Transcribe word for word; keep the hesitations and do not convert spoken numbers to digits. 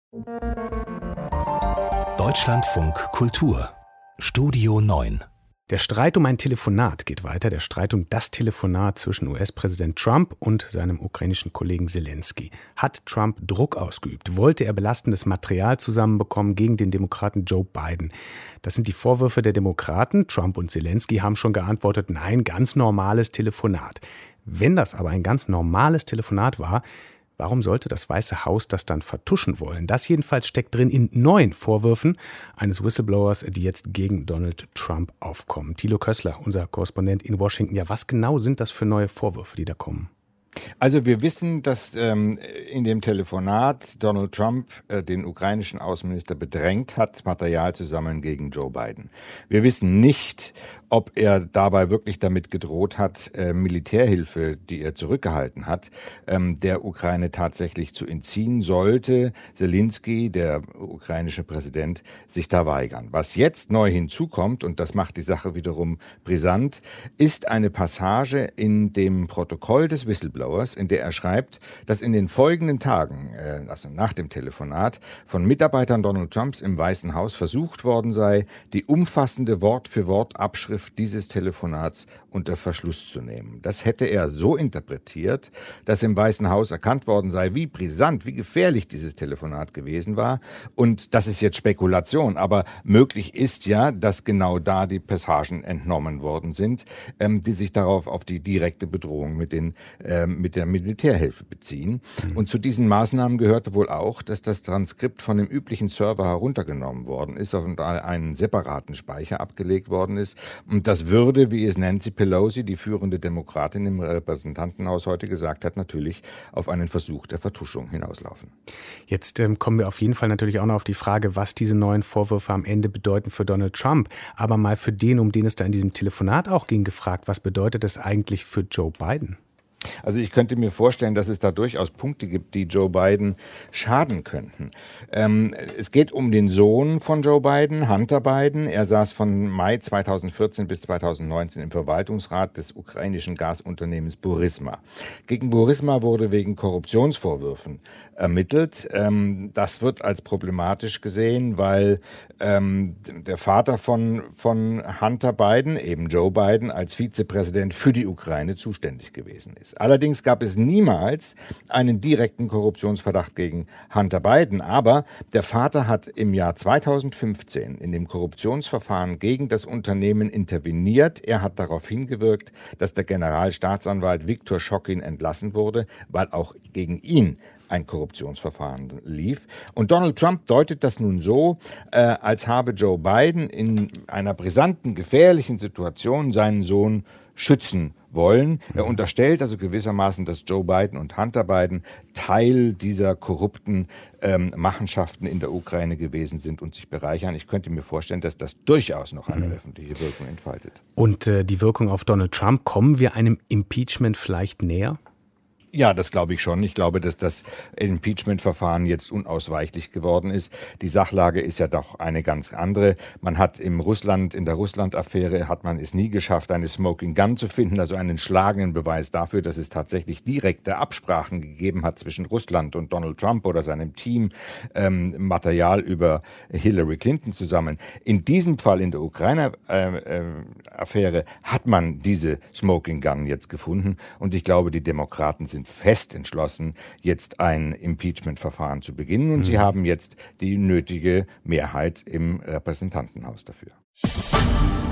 Deutschlandfunk Kultur Studio neun. Der Streit um ein Telefonat geht weiter, der Streit um das Telefonat zwischen U S-Präsident Trump und seinem ukrainischen Kollegen Selenskyj. Hat Trump Druck ausgeübt? Wollte er belastendes Material zusammenbekommen gegen den Demokraten Joe Biden? Das sind die Vorwürfe der Demokraten. Trump und Selenskyj haben schon geantwortet, nein, ganz normales Telefonat. Wenn das aber ein ganz normales Telefonat war, warum sollte das Weiße Haus das dann vertuschen wollen? Das jedenfalls steckt drin in neun Vorwürfen eines Whistleblowers, die jetzt gegen Donald Trump aufkommen. Thilo Kössler, unser Korrespondent in Washington. Ja, was genau sind das für neue Vorwürfe, die da kommen? Also wir wissen, dass ähm, in dem Telefonat Donald Trump äh, den ukrainischen Außenminister bedrängt hat, Material zu sammeln gegen Joe Biden. Wir wissen nicht, ob er dabei wirklich damit gedroht hat, äh, Militärhilfe, die er zurückgehalten hat, ähm, der Ukraine tatsächlich zu entziehen, sollte Selenskyj, der ukrainische Präsident, sich da weigern. Was jetzt neu hinzukommt, und das macht die Sache wiederum brisant, ist eine Passage in dem Protokoll des Whistleblowers, in der er schreibt, dass in den folgenden Tagen, äh, also nach dem Telefonat, von Mitarbeitern Donald Trumps im Weißen Haus versucht worden sei, die umfassende Wort-für-Wort-Abschrift dieses Telefonats unter Verschluss zu nehmen. Das hätte er so interpretiert, dass im Weißen Haus erkannt worden sei, wie brisant, wie gefährlich dieses Telefonat gewesen war. Und das ist jetzt Spekulation, aber möglich ist ja, dass genau da die Passagen entnommen worden sind, ähm, die sich darauf auf die direkte Bedrohung mit den ähm, mit der Militärhilfe beziehen. Mhm. Und zu diesen Maßnahmen gehörte wohl auch, dass das Transkript von dem üblichen Server heruntergenommen worden ist, auf einen separaten Speicher abgelegt worden ist. Und das würde, wie es Nancy Pelosi, die führende Demokratin im Repräsentantenhaus heute gesagt hat, natürlich auf einen Versuch der Vertuschung hinauslaufen. Jetzt ähm, kommen wir auf jeden Fall natürlich auch noch auf die Frage, was diese neuen Vorwürfe am Ende bedeuten für Donald Trump. Aber mal für den, um den es da in diesem Telefonat auch ging, gefragt, was bedeutet das eigentlich für Joe Biden? Also ich könnte mir vorstellen, dass es da durchaus Punkte gibt, die Joe Biden schaden könnten. Ähm, es geht um den Sohn von Joe Biden, Hunter Biden. Er saß von Mai zweitausendvierzehn bis zweitausendneunzehn im Verwaltungsrat des ukrainischen Gasunternehmens Burisma. Gegen Burisma wurde wegen Korruptionsvorwürfen ermittelt. Ähm, das wird als problematisch gesehen, weil ähm, der Vater von, von Hunter Biden, eben Joe Biden, als Vizepräsident für die Ukraine zuständig gewesen ist. Allerdings gab es niemals einen direkten Korruptionsverdacht gegen Hunter Biden. Aber der Vater hat im Jahr zweitausendfünfzehn in dem Korruptionsverfahren gegen das Unternehmen interveniert. Er hat darauf hingewirkt, dass der Generalstaatsanwalt Viktor Shokin entlassen wurde, weil auch gegen ihn ein Korruptionsverfahren lief. Und Donald Trump deutet das nun so, äh, als habe Joe Biden in einer brisanten, gefährlichen Situation seinen Sohn schützen wollen. Er unterstellt also gewissermaßen, dass Joe Biden und Hunter Biden Teil dieser korrupten ähm, Machenschaften in der Ukraine gewesen sind und sich bereichern. Ich könnte mir vorstellen, dass das durchaus noch eine mhm. öffentliche Wirkung entfaltet. Und äh, die Wirkung auf Donald Trump, kommen wir einem Impeachment vielleicht näher? Ja, das glaube ich schon. Ich glaube, dass das Impeachment-Verfahren jetzt unausweichlich geworden ist. Die Sachlage ist ja doch eine ganz andere. Man hat im Russland, in der Russland-Affäre hat man es nie geschafft, eine Smoking Gun zu finden, also einen schlagenden Beweis dafür, dass es tatsächlich direkte Absprachen gegeben hat zwischen Russland und Donald Trump oder seinem Team, ähm, Material über Hillary Clinton zusammen. In diesem Fall, in der Ukraine-Affäre, hat man diese Smoking Gun jetzt gefunden und ich glaube, die Demokraten sind fest entschlossen, jetzt ein Impeachment-Verfahren zu beginnen. Und mhm. sie haben jetzt die nötige Mehrheit im Repräsentantenhaus dafür.